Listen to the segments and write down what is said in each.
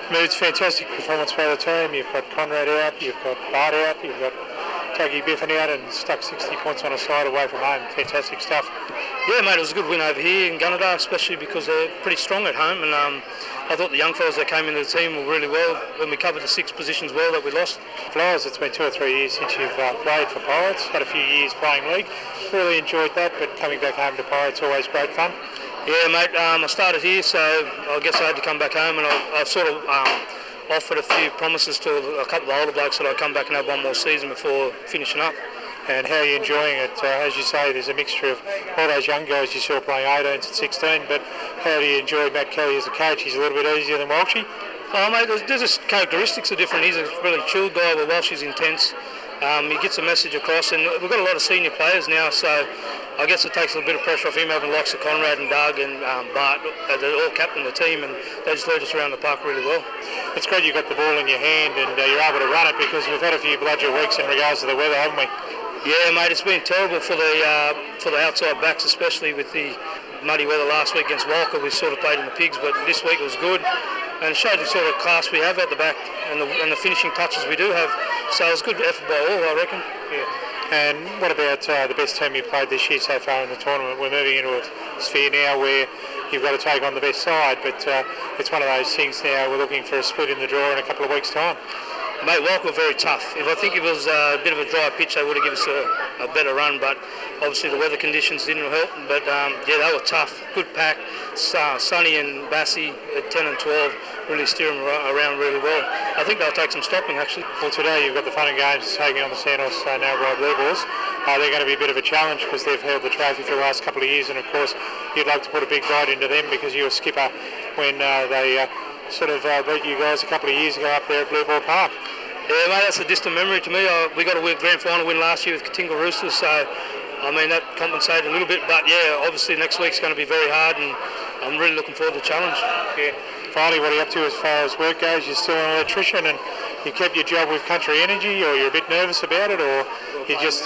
Moods, fantastic performance by the team. You've got Conrad out, you've got Bart out, you've got Taggy Biffin out and stuck 60 points on a side away from home. Fantastic stuff. Yeah, mate, it was a good win over here in Gunnedah, especially because they're pretty strong at home. And I thought the young fellas that came into the team were really well when we covered the 6 positions well that we lost. Flyers, it's been 2 or 3 years since you've played for Pirates. Had a few years playing league. Really enjoyed that, but coming back home to Pirates, always great fun. Yeah, mate, I started here, so I guess I had to come back home, and I've sort of offered a few promises to a couple of older blokes that I'd come back and have one more season before finishing up. And how are you enjoying it? As you say, there's a mixture of all those young guys you saw playing 18s and 16, but how do you enjoy Matt Kelly as a coach? He's a little bit easier than Walshy? Oh, mate, there's just characteristics are different. He's a really chilled guy, but Walshy's intense. He gets a message across, and we've got a lot of senior players now, so I guess it takes a bit of pressure off him having likes of Conrad and Doug and Bart. They all captain the team, and they just lead us around the park really well. It's great you've got the ball in your hand and you're able to run it, because we've had a few bludger weeks in regards to the weather, haven't we? Yeah, mate, it's been terrible for the outside backs, especially with the muddy weather last week against Walker. We sort of played in the pigs, but this week it was good. And it showed the sort of class we have at the back and the finishing touches we do have. So it was good effort by all, I reckon. Yeah. And what about the best team you played this year so far in the tournament? We're moving into a sphere now where you've got to take on the best side, but it's one of those things now. We're looking for a split in the draw in a couple of weeks' time. Mate, Walker were very tough. I think if it was a bit of a dry pitch, they would have given us a better run, but obviously the weather conditions didn't help. But yeah, they were tough. Good pack. Sonny and Bassie at 10 and 12 really steer them around really well. I think they'll take some stopping, actually. Well, today you've got the Fun and Games taking on the Santos Narrabri Blue Bulls. They're going to be a bit of a challenge because they've held the trophy for the last couple of years, and of course you'd like to put a big bite into them because you were skipper when they sort of beat you guys a couple of years ago up there at Blue Ball Park. Yeah, mate, that's a distant memory to me. We got a grand final win last year with Katinga Roosters, so I mean that compensated a little bit. But yeah, obviously next week's going to be very hard, and I'm really looking forward to the challenge. Yeah. Finally, what are you up to as far as work goes? You're still an electrician, and you kept your job with Country Energy, or you're a bit nervous about it, or you just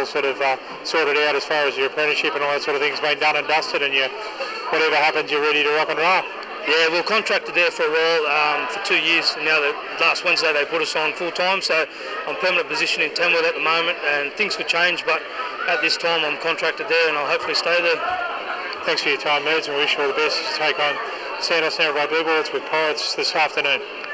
sorted out as far as your apprenticeship and all that sort of thing's been done and dusted, and whatever happens, you're ready to rock and roll. Yeah, we were contracted there for a while for 2 years. And now last Wednesday they put us on full time, so I'm permanent position in Tamworth at the moment, and things could change, but at this time I'm contracted there, and I'll hopefully stay there. Thanks for your time, Moods, and we wish you all the best as you take on Santos Narrabri Blue Bulls with Pirates this afternoon.